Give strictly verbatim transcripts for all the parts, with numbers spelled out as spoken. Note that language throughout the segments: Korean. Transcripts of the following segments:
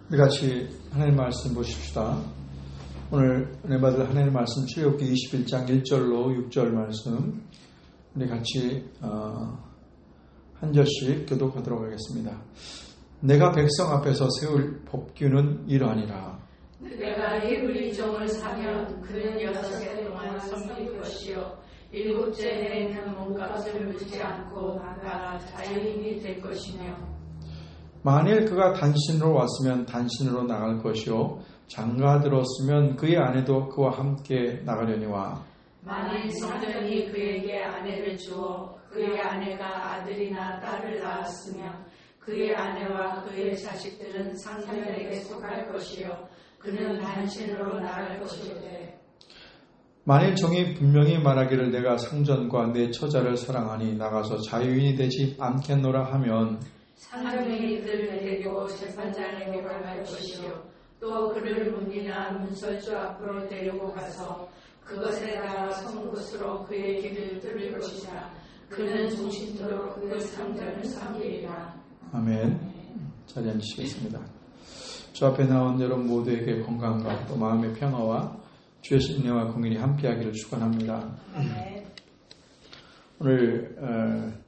우리 같이 하나님 말씀 보십시다. 오늘 은혜 받을 하나님 말씀 출애굽기 이십일 장 일 절로 육 절 말씀 우리 같이 어, 한 절씩 교독하도록 하겠습니다. 내가 백성 앞에서 세울 법규는 이러하니라. 내가 히브리 종을 사면 그는 여섯 해 동안 섬길 것이요 일곱째 해에는 몸값을 물지 않고 나가 자유인이 될 것이며 만일 그가 단신으로 왔으면 단신으로 나갈 것이요 장가 들었으면 그의 아내도 그와 함께 나가려니와 만일 성전이 그에게 아내를 주어 그의 아내가 아들이나 딸을 낳았으면 그의 아내와 그의 자식들은 상전에게 속할 것이요 그는 단신으로 나갈 것이되 만일 종이 분명히 말하기를 내가 상전과 내 처자를 사랑하니 나가서 자유인이 되지 않겠노라 하면 상전이 이들을 데리고 재판장에게 갈 것이요 또 그를 문이나 문설주 앞으로 데리고 가서 그것에다가 성곳으로 그의 길을 뚫을 것이라. 그는 종신토록 그 상전을 섬기리라. 아멘. 자리에 앉으시겠습니다. 주 앞에 나온 여러분 모두에게 건강과 또 마음의 평화와 주의 신뢰와 공연이 함께하기를 축원합니다. 아멘. 오늘 어,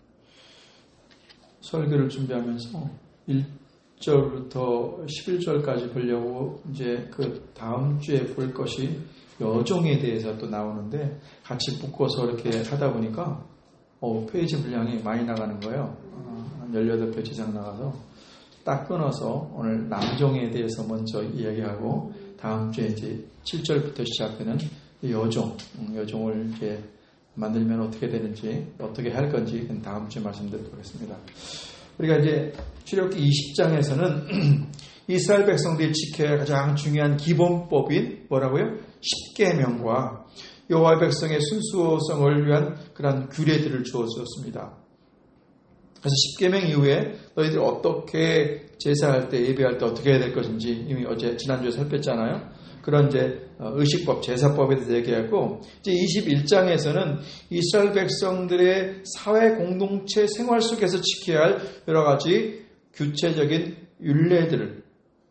설교를 준비하면서 일 절부터 십일 절까지 보려고 이제 그 다음 주에 볼 것이 여종에 대해서 또 나오는데 같이 묶어서 이렇게 하다 보니까 어, 페이지 분량이 많이 나가는 거예요. 어, 한 열여덟 페이지 이상 나가서 딱 끊어서 오늘 남종에 대해서 먼저 이야기하고 다음 주에 이제 칠 절부터 시작되는 여종, 여종을 이제 만들면 어떻게 되는지, 어떻게 할 건지 다음 주에 말씀드리도록 하겠습니다. 우리가 이제 출애굽기 이십 장에서는 이스라엘 백성들이 지켜야 할 가장 중요한 기본법인 뭐라고요? 십계명과 여호와의 백성의 순수성을 위한 그런 규례들을 주었습니다. 그래서 십계명 이후에 너희들 어떻게 제사할 때, 예배할 때 어떻게 해야 될 것인지 이미 어제 지난주에 살폈잖아요. 그런 이제 의식법, 제사법에 대해서 얘기하고 이제 이십일 장에서는 이스라엘 백성들의 사회 공동체 생활 속에서 지켜야 할 여러 가지 구체적인 율례들을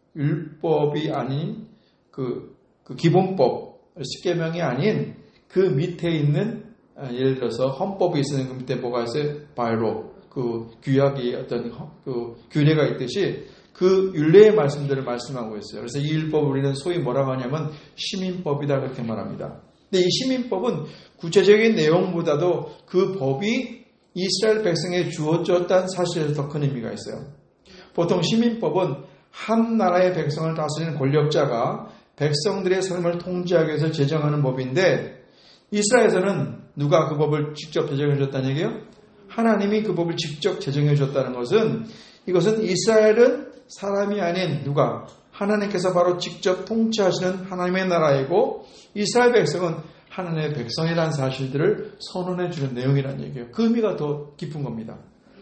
율법이 아닌 그, 그 기본법, 십계명이 아닌 그 밑에 있는 예를 들어서 헌법이 있으면 그 밑에 뭐가 있어요? 바이로 그 규약이 어떤 그 규례가 있듯이 그 율례의 말씀들을 말씀하고 있어요. 그래서 이 율법을 우리는 소위 뭐라고 하냐면 시민법이다 그렇게 말합니다. 근데 이 시민법은 구체적인 내용보다도 그 법이 이스라엘 백성에 주어졌다는 사실에서 더 큰 의미가 있어요. 보통 시민법은 한 나라의 백성을 다스리는 권력자가 백성들의 삶을 통제하기 위해서 제정하는 법인데 이스라엘에서는 누가 그 법을 직접 제정해 줬다는 얘기예요? 하나님이 그 법을 직접 제정해 줬다는 것은 이것은 이스라엘은 사람이 아닌 누가 하나님께서 바로 직접 통치하시는 하나님의 나라이고 이스라엘 백성은 하나님의 백성이라는 사실들을 선언해 주는 내용이라는 얘기예요. 그 의미가 더 깊은 겁니다.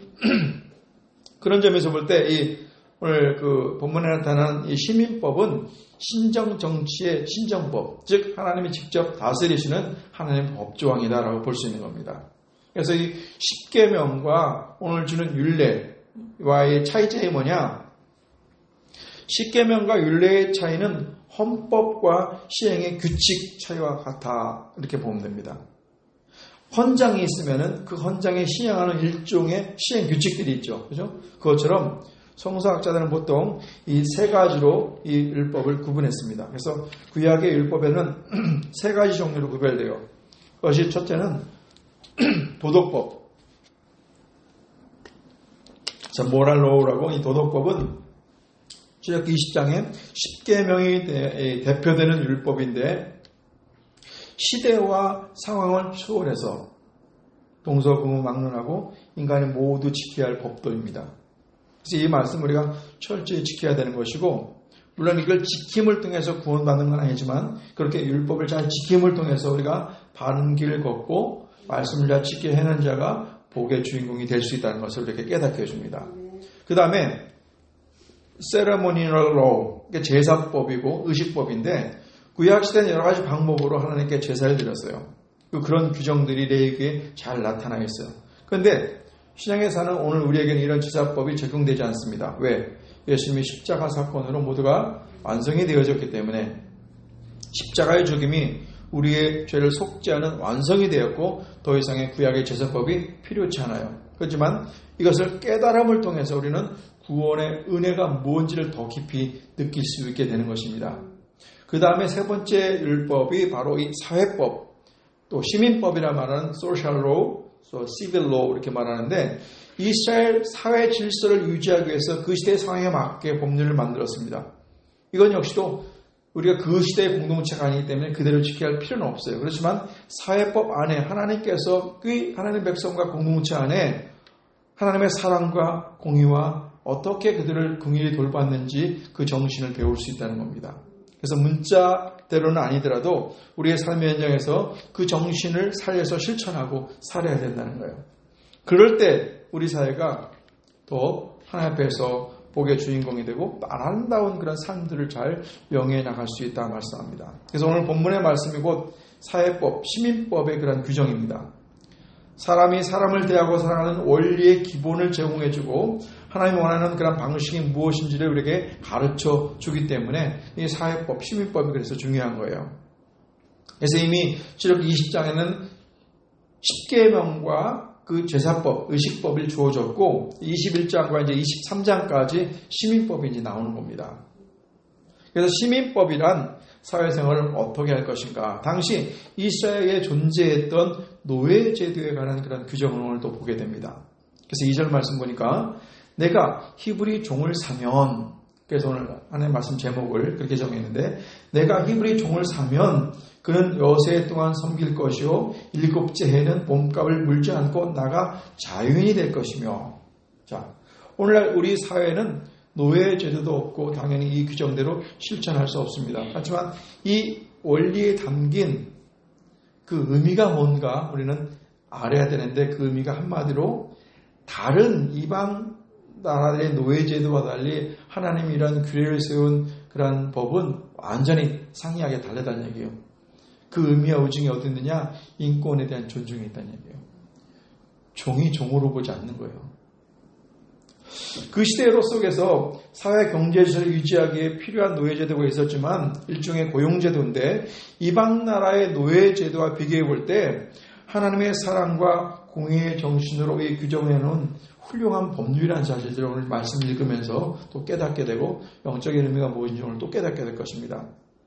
그런 점에서 볼 때 이 오늘 그 본문에 나타난 이 시민법은 신정 정치의 신정법, 즉 하나님이 직접 다스리시는 하나님의 법조항이다라고 볼 수 있는 겁니다. 그래서 이 십계명과 오늘 주는 율례와의 차이점이 뭐냐? 십계명과 율례의 차이는 헌법과 시행의 규칙 차이와 같아 이렇게 보면 됩니다. 헌장이 있으면은 그 헌장에 시행하는 일종의 시행 규칙들이 있죠, 그죠? 그것처럼 성서학자들은 보통 이 세 가지로 이 율법을 구분했습니다. 그래서 구약의 율법에는 세 가지 종류로 구별돼요. 그것이 첫째는 도덕법. 자, 모랄로우라고 이 도덕법은 출애굽기 이십 장에 십계명이 대표되는 율법인데 시대와 상황을 초월해서 동서고금망론하고 인간이 모두 지켜야 할 법도입니다. 그래서 이 말씀 우리가 철저히 지켜야 되는 것이고 물론 이걸 지킴을 통해서 구원받는 건 아니지만 그렇게 율법을 잘 지킴을 통해서 우리가 바른 길을 걷고 말씀을 잘 지켜 해낸 자가 복의 주인공이 될 수 있다는 것을 이렇게 깨닫게 해줍니다. 그 다음에 Ceremonial Law, 제사법이고 의식법인데 구약시대는 여러 가지 방법으로 하나님께 제사를 드렸어요. 그런 규정들이 레위기에 잘 나타나 있어요. 그런데 신약에서는 오늘 우리에게는 이런 제사법이 적용되지 않습니다. 왜? 예수님의 십자가 사건으로 모두가 완성이 되어졌기 때문에 십자가의 죽음이 우리의 죄를 속죄하는 완성이 되었고 더 이상의 구약의 제사법이 필요치 않아요. 그렇지만 이것을 깨달음을 통해서 우리는 구원의 은혜가 무엇인지를 더 깊이 느낄 수 있게 되는 것입니다. 그 다음에 세 번째 율법이 바로 이 사회법, 또 시민법이라 말하는 social law, civil law 이렇게 말하는데 이스라엘 사회 질서를 유지하기 위해서 그 시대의 상황에 맞게 법률을 만들었습니다. 이건 역시도 우리가 그 시대의 공동체가 아니기 때문에 그대로 지켜야 할 필요는 없어요. 그렇지만 사회법 안에 하나님께서 그 하나님의 백성과 공동체 안에 하나님의 사랑과 공의와 어떻게 그들을 긍휼히 돌봤는지 그 정신을 배울 수 있다는 겁니다. 그래서 문자대로는 아니더라도 우리의 삶의 현장에서 그 정신을 살려서 실천하고 살아야 된다는 거예요. 그럴 때 우리 사회가 더 하나님 앞에서 복의 주인공이 되고 아름다운 그런 삶들을 잘 영위해 나갈 수 있다 말씀합니다. 그래서 오늘 본문의 말씀이 곧 사회법, 시민법의 그런 규정입니다. 사람이 사람을 대하고 살아가는 원리의 기본을 제공해주고 하나님이 원하는 그런 방식이 무엇인지를 우리에게 가르쳐 주기 때문에 이 사회법, 시민법이 그래서 중요한 거예요. 그래서 이미 출애굽기 이십 장에는 십계명과 그 제사법, 의식법이 주어졌고 이십일 장과 이제 이십삼 장까지 시민법이 이제 나오는 겁니다. 그래서 시민법이란 사회생활을 어떻게 할 것인가? 당시 이스라엘에 존재했던 노예제도에 관한 그런 규정을 오늘 또 보게 됩니다. 그래서 이 절 말씀 보니까 내가 히브리 종을 사면, 그래서 오늘 하나님 말씀 제목을 그렇게 정했는데 내가 히브리 종을 사면 그는 여세 동안 섬길 것이요 일곱째 해는 몸값을 물지 않고 나가 자유인이 될 것이며. 자, 오늘날 우리 사회는 노예제도도 없고 당연히 이 규정대로 실천할 수 없습니다. 하지만 이 원리에 담긴 그 의미가 뭔가 우리는 알아야 되는데 그 의미가 한마디로 다른 이방 나라들의 노예제도와 달리 하나님이 이런 규례를 세운 그러한 법은 완전히 상이하게 다르다는 얘기예요. 그 의미와 의중이 어디 있느냐? 인권에 대한 존중이 있다는 얘기예요. 종이 종으로 보지 않는 거예요. 그 시대로 속에서 사회 경제 질서를 유지하기에 필요한 노예제도가 있었지만 일종의 고용제도인데 이방 나라의 노예제도와 비교해 볼 때 하나님의 사랑과 공의의 정신으로 이 규정해 놓은 훌륭한 법률이라는 사실들을 오늘 말씀 읽으면서 또 깨닫게 되고 영적인 의미가 무엇인지 오늘 또 깨닫게 될 것입니다.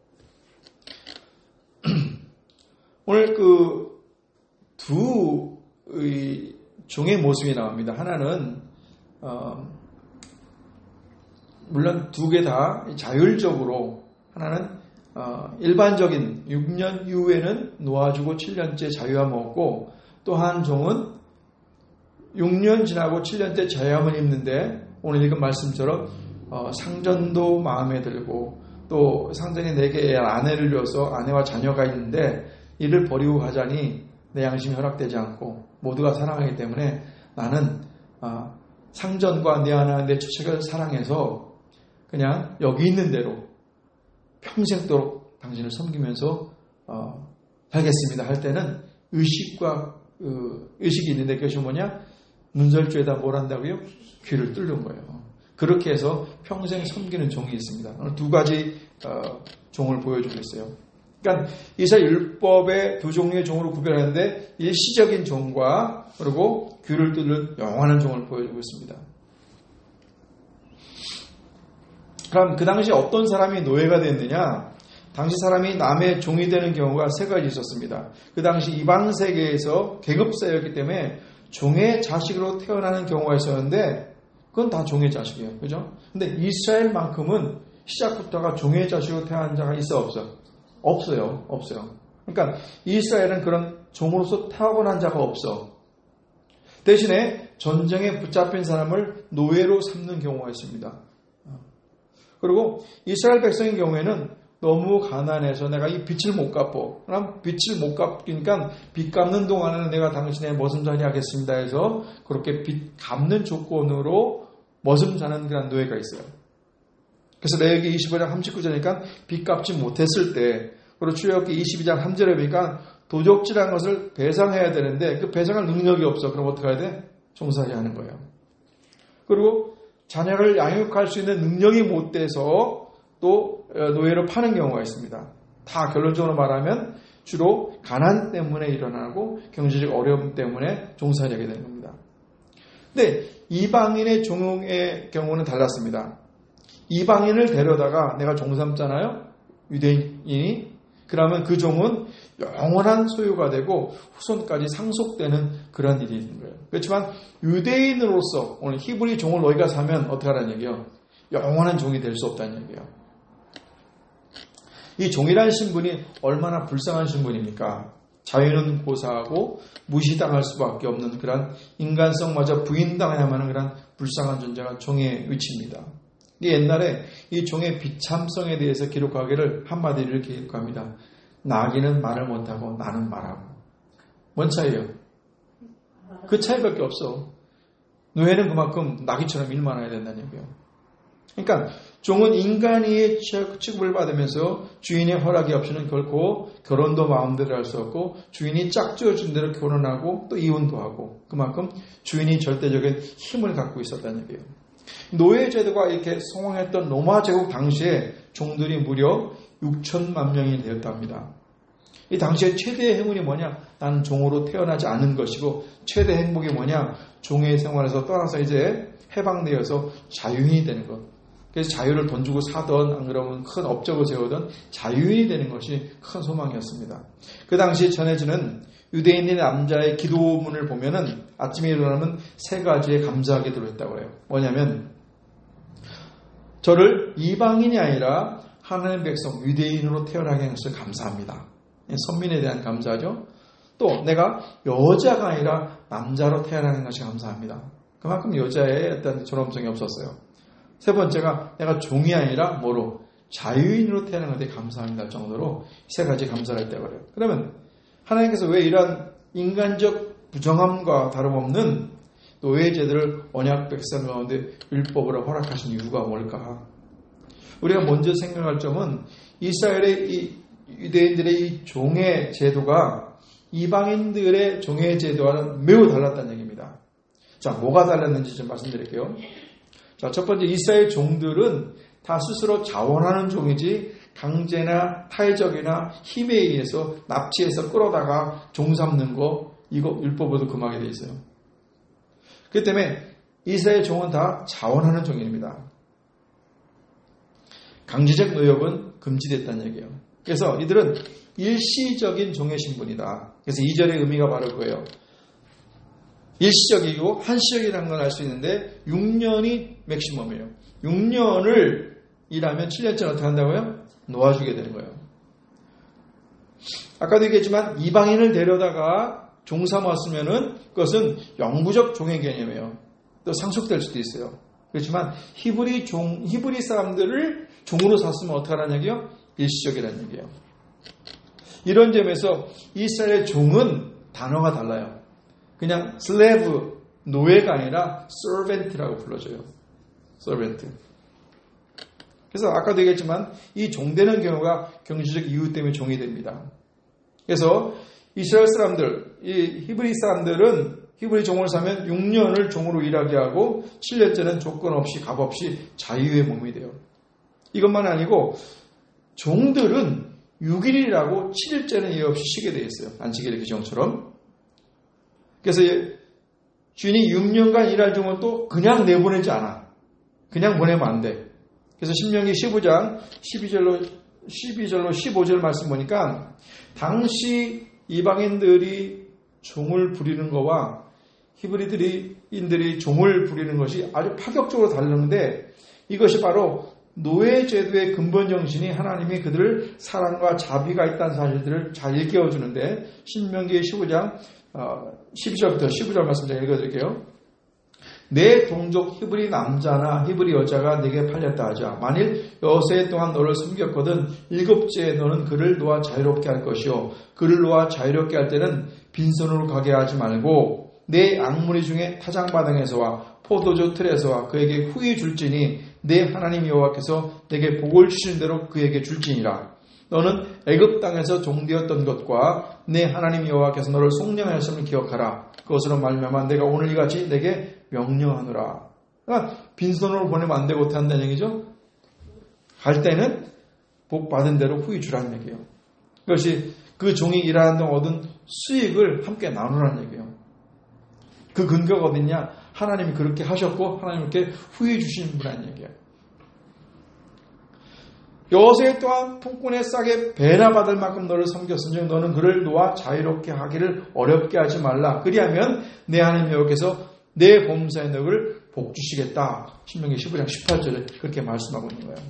오늘 그 두 종의 모습이 나옵니다. 하나는 어, 물론 두 개 다 자율적으로 하나는 어, 일반적인 육 년 이후에는 놓아주고 칠 년째 자유함을 얻고 또 한 종은 육 년 지나고 칠 년째 자유함을 입는데 오늘 읽은 말씀처럼 어, 상전도 마음에 들고 또 상전이 내게 아내를 줘서 아내와 자녀가 있는데 이를 버리고 가자니 내 양심이 허락되지 않고 모두가 사랑하기 때문에 나는 어, 상전과 내 아내와 내 처책을 사랑해서 그냥 여기 있는 대로 평생도록 당신을 섬기면서 어, 살겠습니다 할 때는 의식과 어, 의식이 있는데 그것이 뭐냐? 문설주에다 뭘 한다고요? 귀를 뚫는 거예요. 그렇게 해서 평생 섬기는 종이 있습니다. 오늘 두 가지 어, 종을 보여주고 있어요. 그러니까 이스라엘 율법의 두 종류의 종으로 구별하는데 일시적인 종과 그리고 귀를 뚫는 영원한 종을 보여주고 있습니다. 그럼 그 당시 어떤 사람이 노예가 됐느냐? 당시 사람이 남의 종이 되는 경우가 세 가지 있었습니다. 그 당시 이방 세계에서 계급사였기 때문에 종의 자식으로 태어나는 경우가 있었는데 그건 다 종의 자식이에요. 그죠? 근데 이스라엘만큼은 시작부터가 종의 자식으로 태어난 자가 있어 없어? 없어요. 없어요. 그러니까 이스라엘은 그런 종으로서 타고난 자가 없어. 대신에 전쟁에 붙잡힌 사람을 노예로 삼는 경우가 있습니다. 그리고 이스라엘 백성의 경우에는 너무 가난해서 내가 이 빚을 못 갚어. 그럼 빚을 못 갚으니까 빚 갚는 동안에는 내가 당신의 머슴살이 하겠습니다 해서 그렇게 빚 갚는 조건으로 머슴 사는 그런 노예가 있어요. 그래서 레위기 이십오 장 삼십구 절이니까 빚 갚지 못했을 때, 그리고 출애굽기 이십이 장 삼 절에 보니까 도적질한 것을 배상해야 되는데 그 배상할 능력이 없어. 그럼 어떻게 해야 돼? 종살이 하는 거예요. 그리고 자녀를 양육할 수 있는 능력이 못 돼서 또 노예로 파는 경우가 있습니다. 다 결론적으로 말하면 주로 가난 때문에 일어나고 경제적 어려움 때문에 종살이 하게 되는 겁니다. 근데 이방인의 종의 경우는 달랐습니다. 이방인을 데려다가 내가 종 삼잖아요. 유대인이. 그러면 그 종은 영원한 소유가 되고 후손까지 상속되는 그런 일이 있는 거예요. 그렇지만 유대인으로서 오늘 히브리 종을 너희가 사면 어떻게 하라는 얘기예요? 영원한 종이 될 수 없다는 얘기예요. 이 종이라는 신분이 얼마나 불쌍한 신분입니까? 자유는 고사하고 무시당할 수밖에 없는 그런 인간성마저 부인당해야만 하는 그런 불쌍한 존재가 종의 위치입니다. 옛날에 이 종의 비참성에 대해서 기록하기를 한마디를 기록합니다. 나귀는 말을 못하고 나는 말하고. 뭔 차이예요? 그 차이밖에 없어. 노예는 그만큼 나귀처럼 일만 해야 된다는 얘기예요. 그러니까 종은 인간의 취급을 받으면서 주인의 허락이 없이는 결코 결혼도 마음대로 할 수 없고 주인이 짝지어준 대로 결혼하고 또 이혼도 하고 그만큼 주인이 절대적인 힘을 갖고 있었다는 얘기예요. 노예 제도가 이렇게 성황했던 로마 제국 당시에 종들이 무려 육천만 명이 되었답니다. 이 당시에 최대의 행운이 뭐냐? 나는 종으로 태어나지 않은 것이고 최대 행복이 뭐냐? 종의 생활에서 떠나서 이제 해방되어서 자유인이 되는 것. 그래서 자유를 돈 주고 사던 안 그러면 큰 업적을 세우던 자유인이 되는 것이 큰 소망이었습니다. 그 당시 전해지는 유대인의 남자의 기도문을 보면은 아침에 일어나면 세 가지에 감사하게 들어있다고 해요. 뭐냐면 저를 이방인이 아니라 하나님의 백성 유대인으로 태어나게 한 것을 감사합니다. 선민에 대한 감사죠. 또 내가 여자가 아니라 남자로 태어나는 것이 감사합니다. 그만큼 여자의 어떤 존엄성이 없었어요. 세 번째가 내가 종이 아니라 뭐로 자유인으로 태어난 것에 감사합니다 정도로 세 가지 감사를 했다고 해요. 그러면 하나님께서 왜 이러한 인간적 부정함과 다름없는 노예제도를 언약 백성 가운데 율법으로 허락하신 이유가 뭘까? 우리가 먼저 생각할 점은 이스라엘의 이 유대인들의 이 종의 제도가 이방인들의 종의 제도와는 매우 달랐다는 얘기입니다. 자, 뭐가 달랐는지 좀 말씀드릴게요. 자, 첫 번째 이스라엘 종들은 다 스스로 자원하는 종이지 강제나 타의적이나 힘에 의해서 납치해서 끌어다가 종 삼는 거 이거 율법으로도 금하게 돼 있어요. 그렇기 때문에 이스라엘 종은 다 자원하는 종입니다. 강제적 노역은 금지됐다는 얘기예요. 그래서 이들은 일시적인 종의 신분이다. 그래서 이 절의 의미가 바로 그거예요. 일시적이고 한시적이라는 걸 알 수 있는데 육 년이 맥시멈이에요. 육 년을 일하면 칠 년째는 어떻게 한다고요? 놓아주게 되는 거예요. 아까도 얘기했지만 이방인을 데려다가 종 삼았으면은 그것은 영구적 종의 개념이에요. 또 상속될 수도 있어요. 그렇지만 히브리 종, 히브리 사람들을 종으로 샀으면 어떻게 하라는 얘기요? 일시적이라는 얘기예요. 이런 점에서 이스라엘의 종은 단어가 달라요. 그냥 슬래브, 노예가 아니라 서벤트라고 불러줘요. 서벤트. 그래서 아까도 얘기했지만 이 종되는 경우가 경제적 이유 때문에 종이 됩니다. 그래서 이스라엘 사람들, 이 히브리 사람들은 히브리 종을 사면 육 년을 종으로 일하게 하고 칠 년째는 조건 없이 값 없이 자유의 몸이 돼요. 이것만 아니고 종들은 육 일이라고 칠 일째는 예 없이 쉬게 되어 있어요. 안식일의 규정처럼. 그래서 주인이 육 년간 일할 종은 또 그냥 내보내지 않아. 그냥 보내면 안 돼. 그래서 신명기 십오 장 십이 절로 십이 절로 십오 절 말씀 보니까 당시 이방인들이 종을 부리는 거와 히브리들이 종을 부리는 것이 아주 파격적으로 다르는데 이것이 바로 노예제도의 근본 정신이 하나님이 그들을 사랑과 자비가 있다는 사실들을 잘 일깨워주는데 신명기 십오 장 십이 절부터 십오 절 말씀 제가 읽어드릴게요. 내 동족 히브리 남자나 히브리 여자가 내게 팔렸다 하자. 만일 여세 동안 너를 숨겼거든 일곱째에 너는 그를 놓아 자유롭게 할 것이요. 그를 놓아 자유롭게 할 때는 빈손으로 가게 하지 말고 내 앙무리 중에 타작마당에서와 포도주 틀에서와 그에게 후히 줄지니 내 하나님 여호와께서 내게 복을 주시는 대로 그에게 줄지니라. 너는 애굽 땅에서 종되었던 것과 내 하나님 여호와께서 너를 속량하였음을 기억하라. 그것으로 말미암아 내가 오늘 이같이 내게 명령하노라. 그러니까 빈손으로 보내면 안 되고 어떻게 한다는 얘기죠? 갈 때는 복 받은 대로 후히 주라는 얘기예요. 그것이 그 종이 일하는 동안 얻은 수익을 함께 나누라는 얘기예요. 그 근거가 어딨냐? 하나님이 그렇게 하셨고 하나님 이렇게 후히 주시는 분이라는 얘기예요. 여호수아 또한 품꾼의 싹에 배나 받을 만큼 너를 섬겼은즉 너는 그를 놓아 자유롭게 하기를 어렵게 하지 말라. 그리하면 내 하나님 여호와께서 내 범사의 너를 복 주시겠다. 신명기 십오 장 십팔 절에 그렇게 말씀하고 있는 거예요.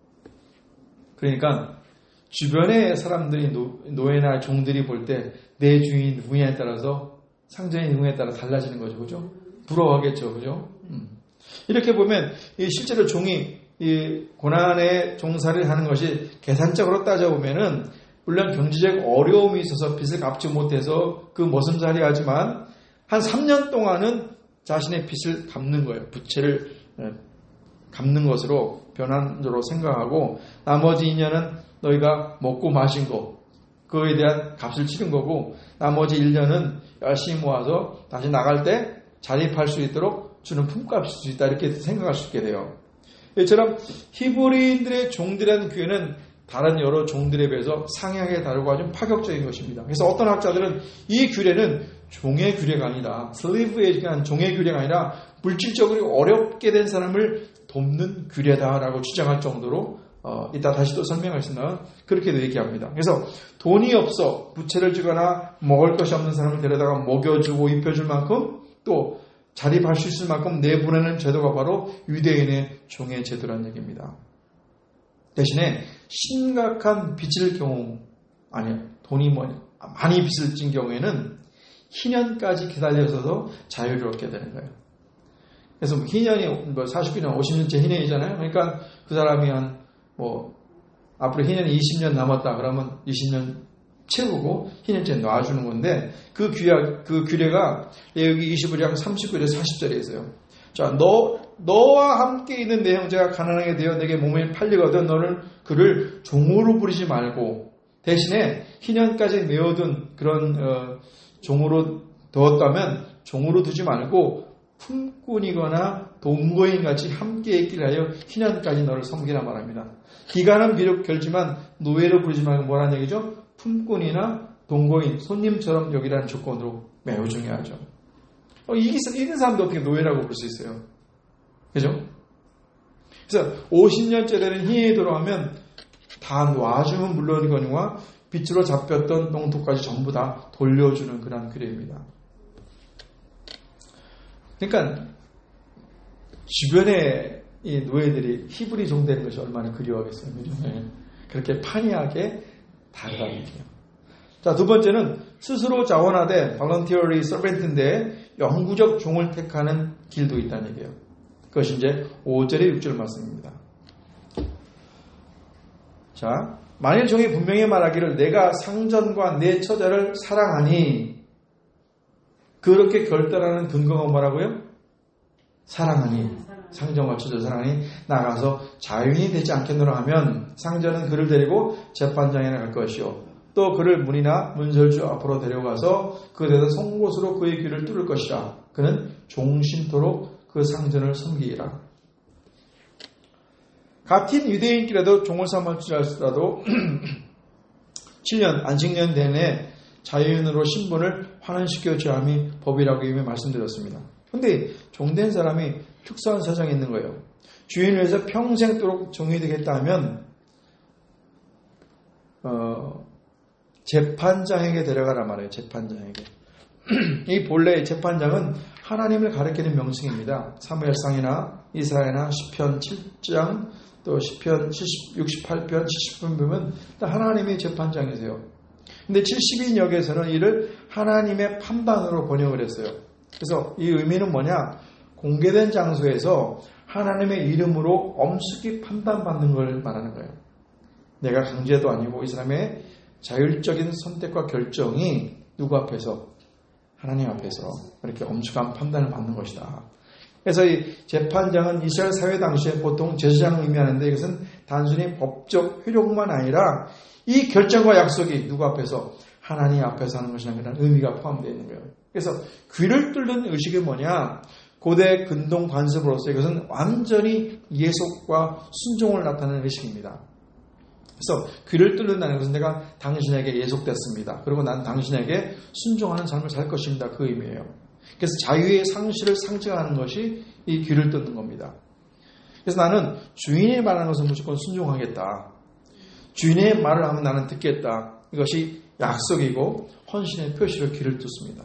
그러니까 주변의 사람들이 노예나 종들이 볼 때 내 주인 누구냐에 따라서 상전이 누구냐에 따라 달라지는 거죠. 그죠? 부러워하겠죠. 그죠? 음. 이렇게 보면 실제로 종이 이 고난의 종살이를 하는 것이 계산적으로 따져보면은 물론 경제적 어려움이 있어서 빚을 갚지 못해서 그 머슴살이 하지만 한 삼 년 동안은 자신의 빚을 갚는 거예요. 부채를 갚는 것으로 변환적으로 생각하고 나머지 이 년은 너희가 먹고 마신 거 그거에 대한 값을 치른 거고 나머지 일 년은 열심히 모아서 다시 나갈 때 자립할 수 있도록 주는 품값일 수 있다 이렇게 생각할 수 있게 돼요. 이처럼 히브리인들의 종들이라는 규례는 다른 여러 종들에 비해서 상향하게 다르고 아주 파격적인 것입니다. 그래서 어떤 학자들은 이 규례는 종의 규례가 아니다. 슬리브에 대한 종의 규례가 아니라 물질적으로 어렵게 된 사람을 돕는 규례다라고 주장할 정도로 어, 이따 다시 또 설명하시면 그렇게도 얘기합니다. 그래서 돈이 없어 부채를 지거나 먹을 것이 없는 사람을 데려다가 먹여주고 입혀줄 만큼 또 자립할 수 있을 만큼 내보내는 제도가 바로 유대인의 종의 제도라는 얘기입니다. 대신에 심각한 빚을 경우 아니요 돈이 뭐 많이 빚을 진 경우에는 희년까지 기다려서도 자유를 얻게 되는 거예요. 그래서 희년이 뭐 사십구 년, 오십 년째 희년이잖아요. 그러니까 그 사람이 한 뭐 앞으로 희년이 이십 년 남았다 그러면 이십 년 채우고 희년째 놔주는 건데 그 규약, 그 규례가 레위기 이십오 장 삼십구 절 사십 절에 있어요. 자, 너, 너와 함께 있는 내 형제가 가난하게 되어 내게 몸에 팔리거든 너는 그를 종으로 부리지 말고 대신에 희년까지 메어둔 그런 어, 종으로 두었다면 종으로 두지 말고 품꾼이거나 동거인 같이 함께 있기를 하여 희년까지 너를 섬기라 말합니다. 기간은 비록 길지만 노예로 부르지 말고 뭐라는 얘기죠? 품꾼이나 동거인, 손님처럼 여기라는 조건으로 매우 중요하죠. 어, 이기, 이런 사람도 어떻게 노예라고 부를 수 있어요? 그죠? 그래서 오십 년째 되는 희년이 돌아오면 다 놔주면 물론이거니와 빚으로 잡혔던 농토까지 전부 다 돌려주는 그런 규례입니다. 그러니까 주변에 이 노예들이 히브리 종되는 것이 얼마나 그리워하겠어요. 그죠? 네. 그렇게 판이하게 다르다는 얘기예요. 자, 두 번째는 스스로 자원하되 voluntarily servant인데 영구적 종을 택하는 길도 있다는 얘기예요. 그것이 이제 오 절에 육 절 말씀입니다. 자, 만일 종이 분명히 말하기를 내가 상전과 내 처자를 사랑하니 그렇게 결단하는 근거가 뭐라고요? 사랑하니 상전과 처자를 사랑하니 나가서 자유인이 되지 않겠노라 하면 상전은 그를 데리고 재판장에 갈 것이요 또 그를 문이나 문설주 앞으로 데려가서 그 데서 송곳으로 그의 귀를 뚫을 것이라. 그는 종신토록 그 상전을 섬기리라. 같은 유대인끼리도 종을 삼을지라도 칠 년 안식년 내내 자유인으로 신분을 환원시켜 줘야 함이 법이라고 이미 말씀드렸습니다. 그런데 종된 사람이 특수한 사정이 있는 거예요. 주인을 위해서 평생도록 종이 되겠다 하면 어, 재판장에게 데려가란 말이에요. 재판장에게. 이 본래 재판장은 하나님을 가리키는 명칭입니다. 사무엘상이나 이사야나 시편 칠 장 또 시편 육십팔 편 칠십 편 보면 하나님이 재판장이세요. 근데 칠십이 역에서는 이를 하나님의 판단으로 번역을 했어요. 그래서 이 의미는 뭐냐? 공개된 장소에서 하나님의 이름으로 엄숙히 판단받는 걸 말하는 거예요. 내가 강제도 아니고 이 사람의 자율적인 선택과 결정이 누구 앞에서? 하나님 앞에서 이렇게 엄숙한 판단을 받는 것이다. 그래서 이 재판장은 이스라엘 사회 당시에 보통 제사장을 의미하는데 이것은 단순히 법적 효력만 아니라 이 결정과 약속이 누구 앞에서? 하나님 앞에서 하는 것이라는 그런 의미가 포함되어 있는 거예요. 그래서 귀를 뚫는 의식이 뭐냐? 고대 근동 관습으로서 이것은 완전히 예속과 순종을 나타내는 의식입니다. 그래서 귀를 뚫는다는 것은 내가 당신에게 예속됐습니다. 그리고 난 당신에게 순종하는 삶을 살 것입니다. 그 의미예요. 그래서 자유의 상실을 상징하는 것이 이 귀를 뚫는 겁니다. 그래서 나는 주인이 말하는 것은 무조건 순종하겠다. 주인의 말을 하면 나는 듣겠다. 이것이 약속이고 헌신의 표시로 귀를 뚫습니다.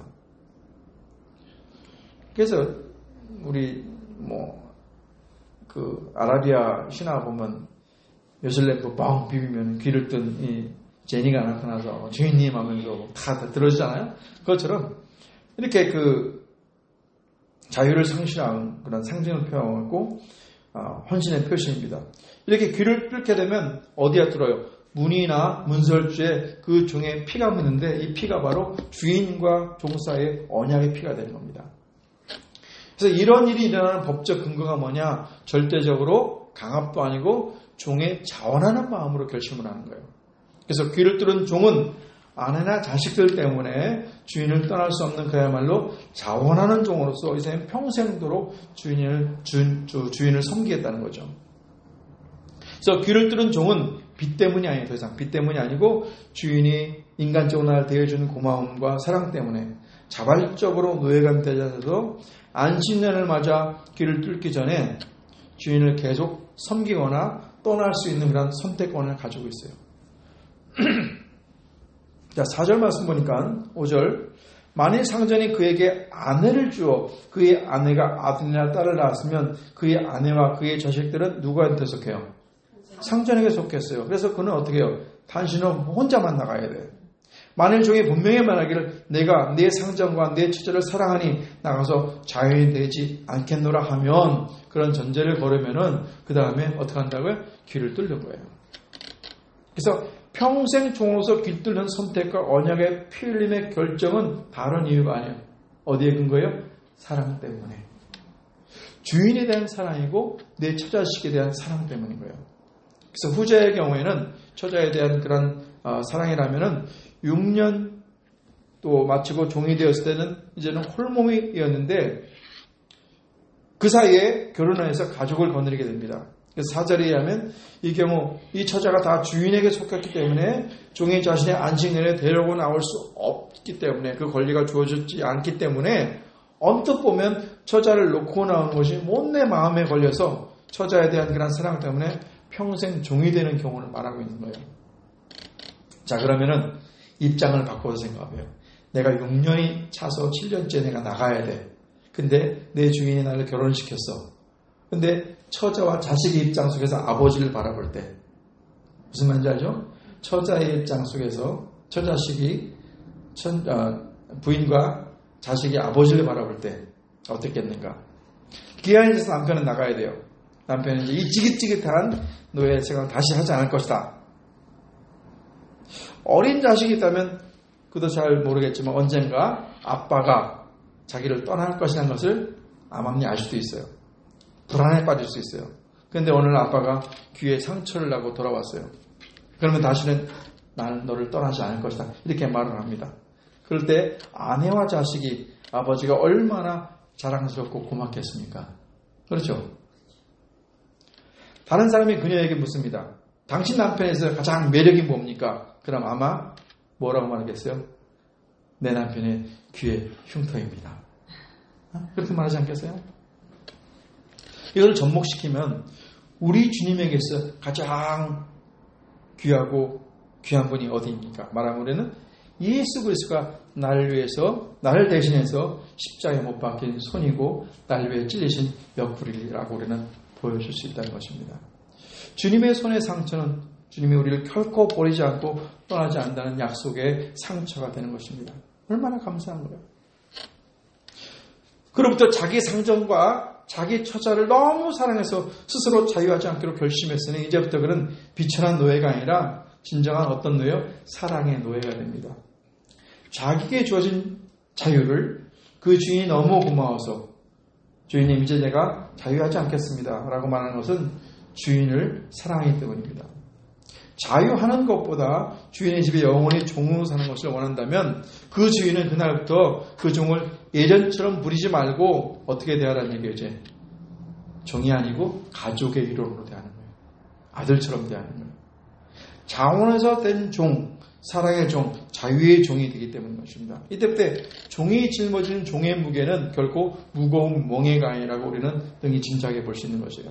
그래서 우리 뭐 그 아라비아 신화 보면 요슬렘도 뻥 비비면 귀를 뜬 이 제니가 나타나서 주인님 하면서 다, 다 들어주잖아요. 그것처럼 이렇게 그 자유를 상실한 그런 상징을 표현하고 어, 헌신의 표시입니다. 이렇게 귀를 뚫게 되면 어디에 뚫어요? 문이나 문설주에 그 종의 피가 묻는데 이 피가 바로 주인과 종 사이의 언약의 피가 되는 겁니다. 그래서 이런 일이 일어나는 법적 근거가 뭐냐? 절대적으로 강압도 아니고 종의 자원하는 마음으로 결심을 하는 거예요. 그래서 귀를 뚫은 종은 아내나 자식들 때문에 주인을 떠날 수 없는 그야말로 자원하는 종으로서 이제 평생도록 주인을, 주, 주, 주인을 섬기겠다는 거죠. 그래서 귀를 뚫은 종은 빚 때문이 아니에요. 더 이상 빚 때문이 아니고 주인이 인간적으로 나를 대해주는 고마움과 사랑 때문에 자발적으로 노예가 되자도 안식년을 맞아 귀를 뚫기 전에 주인을 계속 섬기거나 떠날 수 있는 그런 선택권을 가지고 있어요. 자, 사 절 말씀 보니까 오 절 만일 상전이 그에게 아내를 주어 그의 아내가 아들이나 딸을 낳았으면 그의 아내와 그의 자식들은 누구한테 속해요? 상전에게 속했어요. 그래서 그는 어떻게 해요? 단신은 혼자만 나가야 돼요. 만일 종이 분명히 말하기를 내가 내 상전과 내 처자를 사랑하니 나가서 자유인이 되지 않겠노라 하면 그런 전제를 걸으면은 그 다음에 어떻게 한다고요? 귀를 뚫는 거예요. 그래서 평생 종으로서 귀 뚫는 선택과 언약의 피 흘림의 결정은 다른 이유가 아니에요. 어디에 근거예요? 사랑 때문에. 주인에 대한 사랑이고 내 처자식에 대한 사랑 때문인 거예요. 그래서 후자의 경우에는 처자에 대한 그런 어, 사랑이라면은 육 년 또 마치고 종이 되었을 때는 이제는 홀몸이었는데 그 사이에 결혼을 해서 가족을 거느리게 됩니다. 그래서 사 절에 의하면 이 경우 이 처자가 다 주인에게 속했기 때문에 종이 자신의 안식년에 데려오고 나올 수 없기 때문에 그 권리가 주어지지 않기 때문에 언뜻 보면 처자를 놓고 나오는 것이 못 내 마음에 걸려서 처자에 대한 그런 사랑 때문에 평생 종이 되는 경우를 말하고 있는 거예요. 자, 그러면은 입장을 바꿔서 생각해요. 내가 육 년이 차서 칠 년째 내가 나가야 돼. 근데 내 주인이 나를 결혼시켰어. 근데 처자와 자식의 입장 속에서 아버지를 바라볼 때 무슨 말인지 알죠? 처자의 입장 속에서 처자식이 천, 어, 부인과 자식이 아버지를 바라볼 때 어떻겠는가? 기한이 있어서 남편은 나가야 돼요. 남편은 이제 이 지긋지긋한 노예 생활을 다시 하지 않을 것이다. 어린 자식이 있다면 그도 잘 모르겠지만 언젠가 아빠가 자기를 떠날 것이라는 것을 암암리 알 수도 있어요. 불안에 빠질 수 있어요. 그런데 오늘 아빠가 귀에 상처를 나고 돌아왔어요. 그러면 다시는 나는 너를 떠나지 않을 것이다. 이렇게 말을 합니다. 그럴 때 아내와 자식이 아버지가 얼마나 자랑스럽고 고맙겠습니까? 그렇죠? 다른 사람이 그녀에게 묻습니다. 당신 남편에서 가장 매력이 뭡니까? 그럼 아마 뭐라고 말하겠어요? 내 남편의 귀의 흉터입니다. 그렇게 말하지 않겠어요? 이걸 접목시키면 우리 주님에게서 가장 귀하고 귀한 분이 어디입니까? 말하면 우리는 예수 그리스도가 나를 위해서 나를 대신해서 십자가에 못 박힌 손이고 나를 위해 찔리신 옆구리라고 우리는 보여줄 수 있다는 것입니다. 주님의 손의 상처는 주님이 우리를 결코 버리지 않고 떠나지 않는다는 약속의 상처가 되는 것입니다. 얼마나 감사한 거예요. 그로부터 자기 상전과 자기 처자를 너무 사랑해서 스스로 자유하지 않기로 결심했으니 이제부터 그는 비천한 노예가 아니라 진정한 어떤 노예요? 사랑의 노예가 됩니다. 자기에게 주어진 자유를 그 주인이 너무 고마워서 주인님 이제 내가 자유하지 않겠습니다 라고 말하는 것은 주인을 사랑하기 때문입니다. 자유하는 것보다 주인의 집에 영원히 종으로 사는 것을 원한다면 그 주인은 그날부터 그 종을 예전처럼 부리지 말고 어떻게 대하라는 얘기예요. 이제 종이 아니고 가족의 일원으로 대하는 거예요. 아들처럼 대하는 거예요. 자원에서 된 종, 사랑의 종, 자유의 종이 되기 때문인 것입니다. 이때부터 종이 짊어지는 종의 무게는 결코 무거운 멍에가 아니라고 우리는 등이 짐작해 볼 수 있는 것이에요.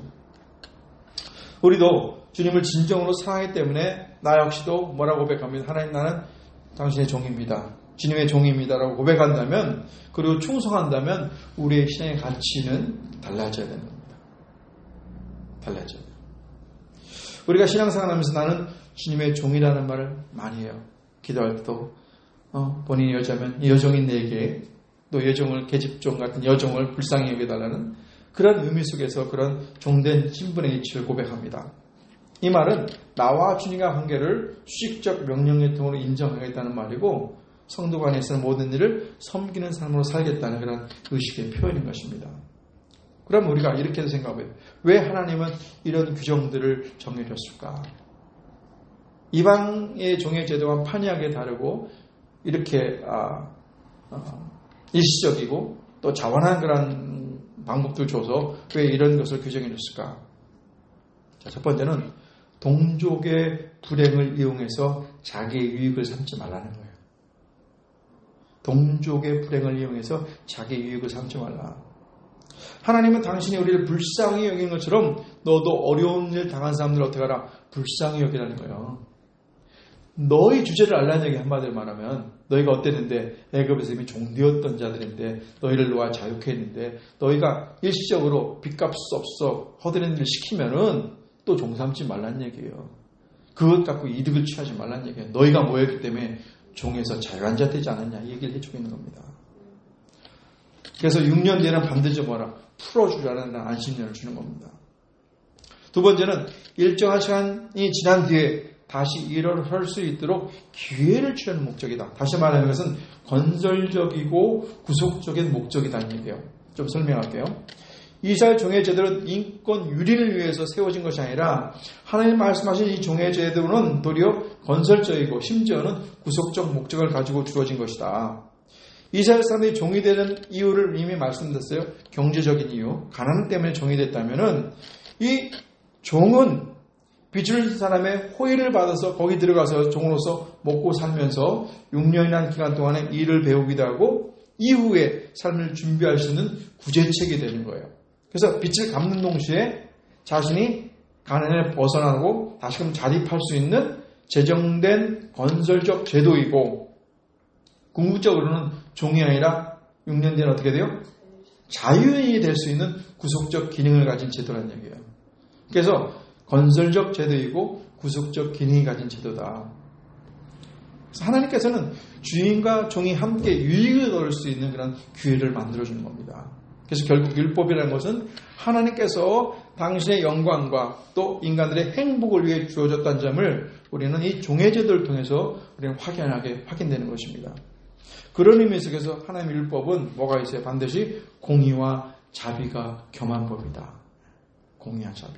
우리도 주님을 진정으로 사랑하기 때문에 나 역시도 뭐라고 고백합니다. 하나님, 나는 당신의 종입니다. 주님의 종입니다라고 고백한다면, 그리고 충성한다면 우리의 신앙의 가치는 달라져야 되는 겁니다. 달라져요. 우리가 신앙생활하면서 나는 주님의 종이라는 말을 많이 해요. 기도할 때도 어, 본인이 여자면 이 여종인 내게 또 여종을 계집종 같은 여종을 불쌍히 여겨달라는 그런 의미 속에서 그런 종된 신분의 이치를 고백합니다. 이 말은 나와 주님과 관계를 수직적 명령의 통으로 인정하겠다는 말이고 성도 간에서는 모든 일을 섬기는 삶으로 살겠다는 그런 의식의 표현인 것입니다. 그럼 우리가 이렇게도 생각해요. 왜 하나님은 이런 규정들을 정해줬을까? 이방의 종의 제도와 판이하게 다르고 이렇게 아, 아, 일시적이고 또 자원한 그런 방법들 줘서 왜 이런 것을 규정해 줬을까? 자, 첫 번째는 동족의 불행을 이용해서 자기의 유익을 삼지 말라는 거예요. 동족의 불행을 이용해서 자기의 유익을 삼지 말라. 하나님은 당신이 우리를 불쌍히 여긴 것처럼 너도 어려운 일 당한 사람들을 어떻게 하라? 불쌍히 여기라는 거예요. 너희 주제를 알라는 얘기 한마디로 말하면 너희가 어땠는데 애굽에서 이미 종되었던 자들인데 너희를 놓아 자유케 했는데 너희가 일시적으로 빚값 없어 허드렛 일을 시키면은 또 종삼지 말라는 얘기예요. 그것 갖고 이득을 취하지 말라는 얘기예요. 너희가 모였기 때문에 종에서 자유한 자 되지 않았냐 이 얘기를 해주고 있는 겁니다. 그래서 육 년 뒤에는 반드시 뭐라 풀어주라는 안심년을 주는 겁니다. 두 번째는 일정한 시간이 지난 뒤에 다시 일어설 수 있도록 기회를 주려는 목적이다. 다시 말하는 것은 건설적이고 구속적인 목적이라는 얘기예요. 좀 설명할게요. 이스라엘 종의 제도는 인권 유린을 위해서 세워진 것이 아니라 하나님 말씀하신 이 종의 제도는 도리어 건설적이고 심지어는 구속적 목적을 가지고 주어진 것이다. 이스라엘 사람들이 종이 되는 이유를 이미 말씀드렸어요. 경제적인 이유, 가난 때문에 종이 됐다면은 이 종은 빚을 사람의 호의를 받아서 거기 들어가서 종으로서 먹고 살면서 육 년이라는 기간 동안에 일을 배우기도 하고 이후에 삶을 준비할 수 있는 구제책이 되는 거예요. 그래서 빚을 갚는 동시에 자신이 가난에 벗어나고 다시금 자립할 수 있는 제정된 건설적 제도이고 궁극적으로는 종이 아니라 육 년 뒤에는 어떻게 돼요? 자유인이 될 수 있는 구속적 기능을 가진 제도라는 얘기예요. 그래서 건설적 제도이고 구속적 기능이 가진 제도다. 그래서 하나님께서는 주인과 종이 함께 유익을 얻을 수 있는 그런 기회를 만들어주는 겁니다. 그래서 결국 율법이라는 것은 하나님께서 당신의 영광과 또 인간들의 행복을 위해 주어졌다는 점을 우리는 이 종의 제도를 통해서 우리는 확연하게 확인되는 것입니다. 그런 의미 속에서 하나님의 율법은 뭐가 있어요? 반드시 공의와 자비가 겸한 법이다. 공의와 자비가.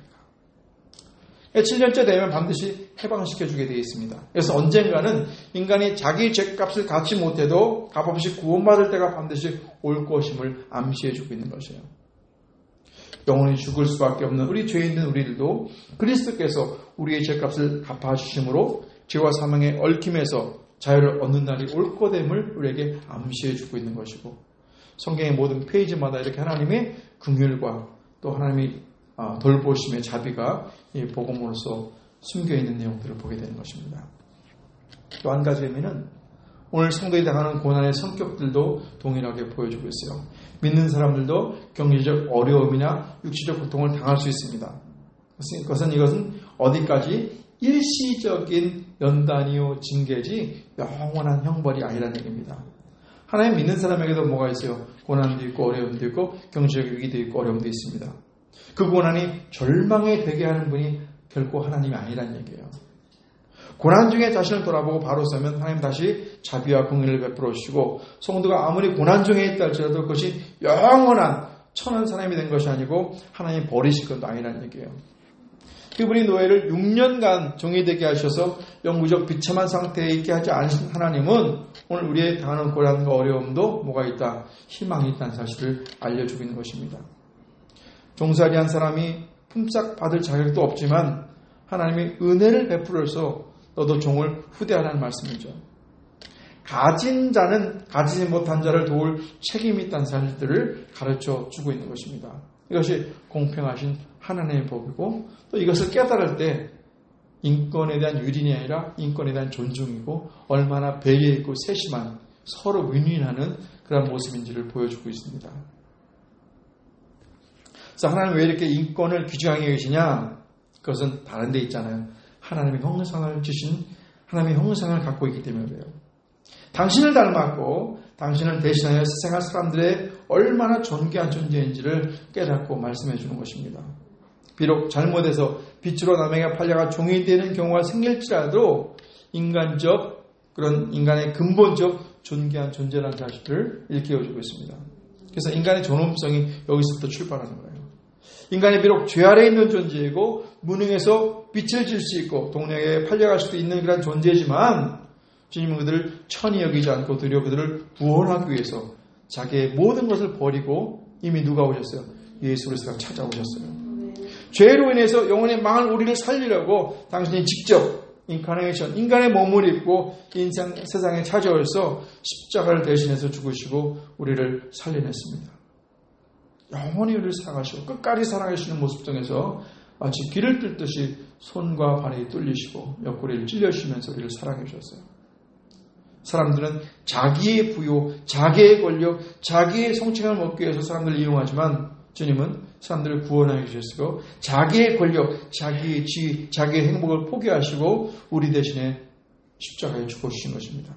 칠 년째 되면 반드시 해방시켜주게 되어 있습니다. 그래서 언젠가는 인간이 자기 죄값을 갚지 못해도 값없이 구원받을 때가 반드시 올 것임을 암시해주고 있는 것이에요. 영원히 죽을 수밖에 없는 우리 죄 있는 우리들도 그리스도께서 우리의 죄값을 갚아주심으로 죄와 사망의 얽힘에서 자유를 얻는 날이 올 거됨을 우리에게 암시해주고 있는 것이고 성경의 모든 페이지마다 이렇게 하나님의 긍휼과 또 하나님의 돌보심의 자비가 이 복음으로서 숨겨있는 내용들을 보게 되는 것입니다. 또 한 가지 의미는 오늘 성도들이 당하는 고난의 성격들도 동일하게 보여주고 있어요. 믿는 사람들도 경제적 어려움이나 육체적 고통을 당할 수 있습니다. 그것은 이것은 어디까지 일시적인 연단이요 징계지 영원한 형벌이 아니라는 얘기입니다. 하나님 믿는 사람에게도 뭐가 있어요? 고난도 있고 어려움도 있고 경제적 위기도 있고 어려움도 있습니다. 그 고난이 절망에 되게 하는 분이 결코 하나님이 아니라는 얘기예요. 고난 중에 자신을 돌아보고 바로 서면 하나님 다시 자비와 긍휼을 베풀어 주시고 성도가 아무리 고난 중에 있다 할지라도 그것이 영원한 천한 사람이 된 것이 아니고 하나님 버리실 것도 아니라는 얘기예요. 그분이 노예를 육 년간 종이 되게 하셔서 영구적 비참한 상태에 있게 하지 않으신 하나님은 오늘 우리의 당하는 고난과 어려움도 뭐가 있다? 희망이 있다는 사실을 알려주고 있는 것입니다. 종살이한 사람이 품삯 받을 자격도 없지만 하나님이 은혜를 베풀어서 너도 종을 후대하라는 말씀이죠. 가진 자는 가지지 못한 자를 도울 책임이 있다는 사실들을 가르쳐 주고 있는 것입니다. 이것이 공평하신 하나님의 법이고 또 이것을 깨달을 때 인권에 대한 유린이 아니라 인권에 대한 존중이고 얼마나 배려 있고 세심한 서로 윈윈하는 그런 모습인지를 보여주고 있습니다. 그래서 하나님 왜 이렇게 인권을 규정하게 계시냐? 그것은 다른 데 있잖아요. 하나님의 형상을 주신 하나님의 형상을 갖고 있기 때문에 그래요. 당신을 닮았고 당신을 대신하여 세상할 사람들의 얼마나 존귀한 존재인지를 깨닫고 말씀해 주는 것입니다. 비록 잘못해서 빛으로 남에게 팔려가 종이 되는 경우가 생길지라도 인간적 그런 인간의 근본적 존귀한 존재라는 사실을 일깨워주고 있습니다. 그래서 인간의 존엄성이 여기서부터 출발하는 거예요. 인간이 비록 죄 아래 있는 존재이고 무능해서 빛을 질 수 있고 동력에 팔려갈 수도 있는 그런 존재지만 주님은 그들을 천히 여기지 않고 도리어 그들을 구원하기 위해서 자기의 모든 것을 버리고 이미 누가 오셨어요? 예수 그리스도가 찾아오셨어요. 네. 죄로 인해서 영원히 망할 우리를 살리려고 당신이 직접 인카네이션, 인간의 몸을 입고 인생, 세상에 찾아와서 십자가를 대신해서 죽으시고 우리를 살려냈습니다. 영원히 우리를 사랑하시고 끝까지 사랑하시는 모습 중에서 마치 길을 뚫듯이 손과 발이 뚫리시고 옆구리를 찔러주시면서 우리를 사랑해 주셨어요. 사람들은 자기의 부요, 자기의 권력, 자기의 성취감을 먹기 위해서 사람들을 이용하지만 주님은 사람들을 구원하여 주셨고 자기의 권력, 자기의 지위, 자기의 행복을 포기하시고 우리 대신에 십자가에 죽어주신 것입니다.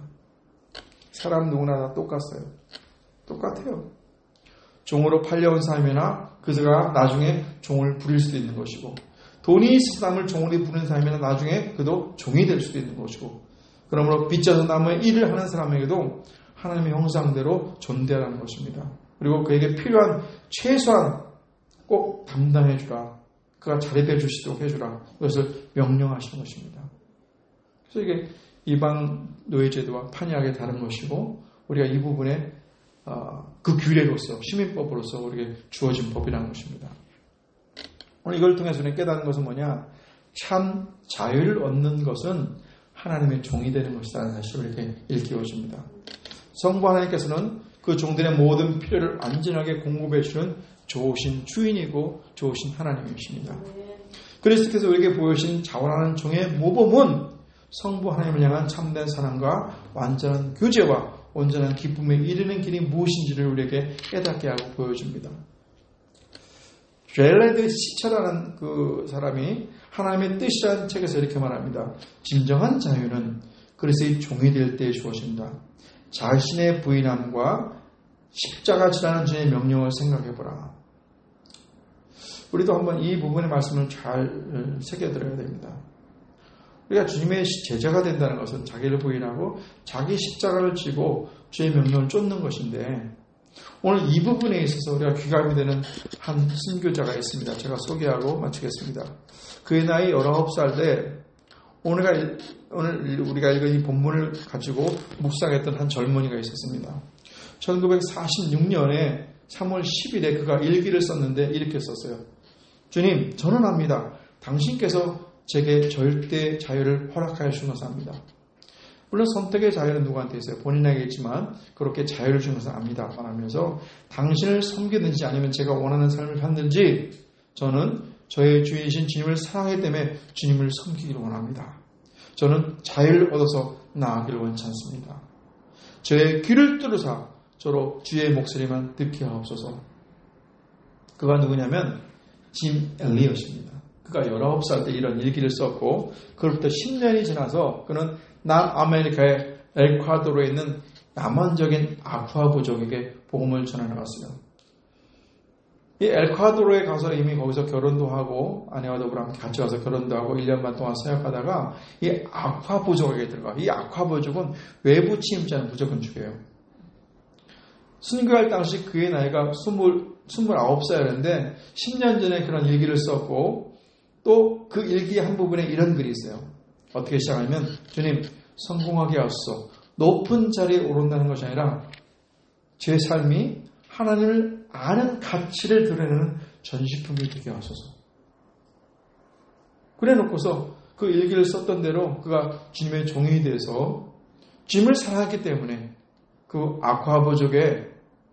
사람 누구나 다 똑같아요. 똑같아요. 종으로 팔려온 사람이나 그가 나중에 종을 부릴 수도 있는 것이고 돈이 있을 사람을 종으로 부르는 사람이나 나중에 그도 종이 될 수도 있는 것이고 그러므로 빚져서 남의 일을 하는 사람에게도 하나님의 형상대로 존대하라는 것입니다. 그리고 그에게 필요한 최소한 꼭 담당해 주라. 그가 자립해 주시도록 해주라. 이것을 명령하시는 것입니다. 그래서 이게 이방 노예제도와 판이하게 다른 것이고 우리가 이 부분에 그 규례로서 시민법으로서 우리에게 주어진 법이라는 것입니다. 오늘 이걸 통해서 우리가 깨닫는 것은 뭐냐? 참 자유를 얻는 것은 하나님의 종이 되는 것이라는 사실을 이렇게 일깨워줍니다. 성부 하나님께서는 그 종들의 모든 필요를 안전하게 공급해 주는 좋으신 주인이고 좋으신 하나님이십니다. 그리스도께서 우리에게 보여주신 자원하는 종의 모범은 성부 하나님을 향한 참된 사랑과 완전한 교제와 온전한 기쁨에 이르는 길이 무엇인지를 우리에게 깨닫게 하고 보여줍니다. 젤레드 시처라는 그 사람이 하나님의 뜻이라는 책에서 이렇게 말합니다. 진정한 자유는 그리스도의 종이 될 때에 주어진다. 자신의 부인함과 십자가 지라는 주의 명령을 생각해보라. 우리도 한번 이 부분의 말씀을 잘 새겨들어야 됩니다. 우리가 주님의 제자가 된다는 것은 자기를 부인하고 자기 십자가를 지고 주의 명령을 쫓는 것인데 오늘 이 부분에 있어서 우리가 귀감이 되는 한 순교자가 있습니다. 제가 소개하고 마치겠습니다. 그의 나이 열아홉 살 때 오늘, 오늘 우리가 읽은 이 본문을 가지고 묵상했던 한 젊은이가 있었습니다. 천구백사십육 년에 삼월 십일에 그가 일기를 썼는데 이렇게 썼어요. 주님, 저는 압니다. 당신께서 제게 절대 자유를 허락하여 주신 것을 압니다. 물론 선택의 자유는 누구한테 있어요? 본인에게 있지만 그렇게 자유를 주는 것을 압니다. 말하면서 당신을 섬기든지 아니면 제가 원하는 삶을 살든지 저는 저의 주인이신 주님을 사랑하기 때문에 주님을 섬기기를 원합니다. 저는 자유를 얻어서 나아가기를 원치 않습니다. 저의 귀를 뚫으사 저로 주의 목소리만 듣게 하옵소서. 그가 누구냐면 짐 엘리엇입니다. 그가 열아홉 살 때 이런 일기를 썼고 그로부터 십 년이 지나서 그는 남아메리카의 엘콰도르에 있는 남원적인 아쿠아 부족에게 복음을 전해나갔어요. 이 엘콰도르에 가서 이미 거기서 결혼도 하고 아내와 더불어 함께 같이 가서 결혼도 하고 일 년 반 동안 사역하다가 이 아쿠아 부족에게 들어가. 이 아쿠아 부족은 외부 침입자는 무조건 죽여요. 순교할 당시 그의 나이가 스물, 스물아홉 살이었는데 십 년 전에 그런 일기를 썼고 또 그 일기의 한 부분에 이런 글이 있어요. 어떻게 시작하냐면 주님 성공하게 하소서. 높은 자리에 오른다는 것이 아니라 제 삶이 하나님을 아는 가치를 드러내는 전시품이 되게 하소서. 그래 놓고서 그 일기를 썼던 대로 그가 주님의 종이 돼서 주님을 사랑했기 때문에 그 아쿠아부족의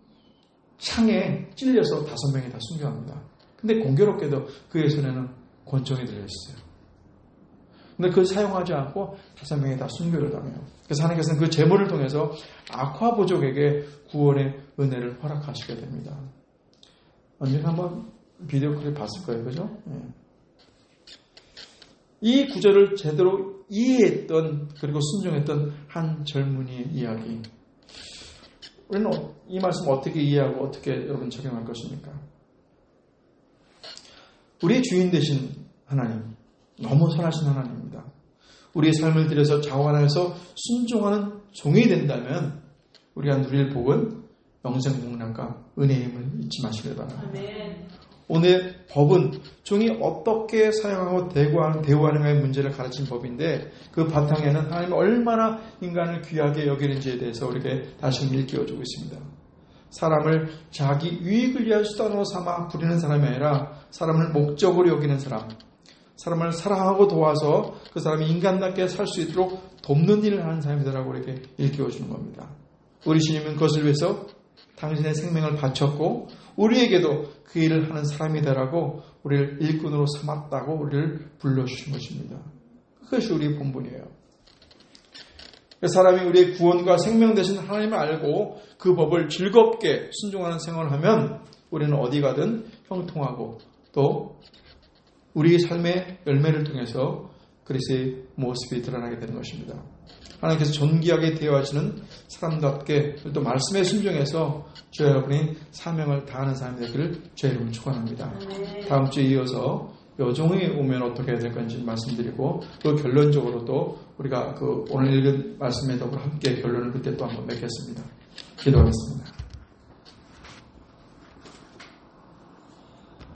창에 찔려서 다섯 명이 다 순교합니다. 근데 공교롭게도 그의 손에는 권총이 들려있어요. 근데 그걸 사용하지 않고 다섯 명이 다 순교를 당해요. 그래서 하나님께서는 그 제물을 통해서 아쿠아부족에게 구원의 은혜를 허락하시게 됩니다. 언젠가 한번 비디오 클립 봤을 거예요. 그죠? 네. 이 구절을 제대로 이해했던 그리고 순종했던 한 젊은이의 이야기. 우리는 이 말씀 어떻게 이해하고 어떻게 여러분 적용할 것입니까? 우리의 주인 되신 하나님, 너무 선하신 하나님입니다. 우리의 삶을 들여서 자원하여서 순종하는 종이 된다면 우리가 누릴 복은 영생 복락과 은혜의 힘을 잊지 마시길 바랍니다. 아멘. 오늘 법은 종이 어떻게 사용하고 대우하는, 대우하는가의 문제를 가르친 법인데 그 바탕에는 하나님이 얼마나 인간을 귀하게 여기는지에 대해서 우리에게 다시금 일깨워주고 있습니다. 사람을 자기 유익을 위한 수단으로 삼아 부리는 사람이 아니라 사람을 목적으로 여기는 사람, 사람을 사랑하고 도와서 그 사람이 인간답게 살 수 있도록 돕는 일을 하는 사람이라고 이렇게 일깨워주는 겁니다. 우리 주님은 그것을 위해서 당신의 생명을 바쳤고 우리에게도 그 일을 하는 사람이다라고 우리를 일꾼으로 삼았다고 우리를 불러주신 것입니다. 그것이 우리의 본분이에요. 사람이 우리의 구원과 생명 되신 하나님을 알고 그 법을 즐겁게 순종하는 생활을 하면 우리는 어디 가든 형통하고 또 우리의 삶의 열매를 통해서 그리스도의 모습이 드러나게 되는 것입니다. 하나님께서 존귀하게 대하시는 사람답게 또 말씀에 순종해서 저 여러분이 사명을 다하는 사람이 되기를 제 이름으로 축원합니다. 다음 주에 이어서 여종이 오면 어떻게 해야 될 건지 말씀드리고 또 결론적으로 또 우리가 그 오늘 읽은 말씀에 더불어 함께 결론을 그때 또 한번 맺겠습니다. 기도하겠습니다.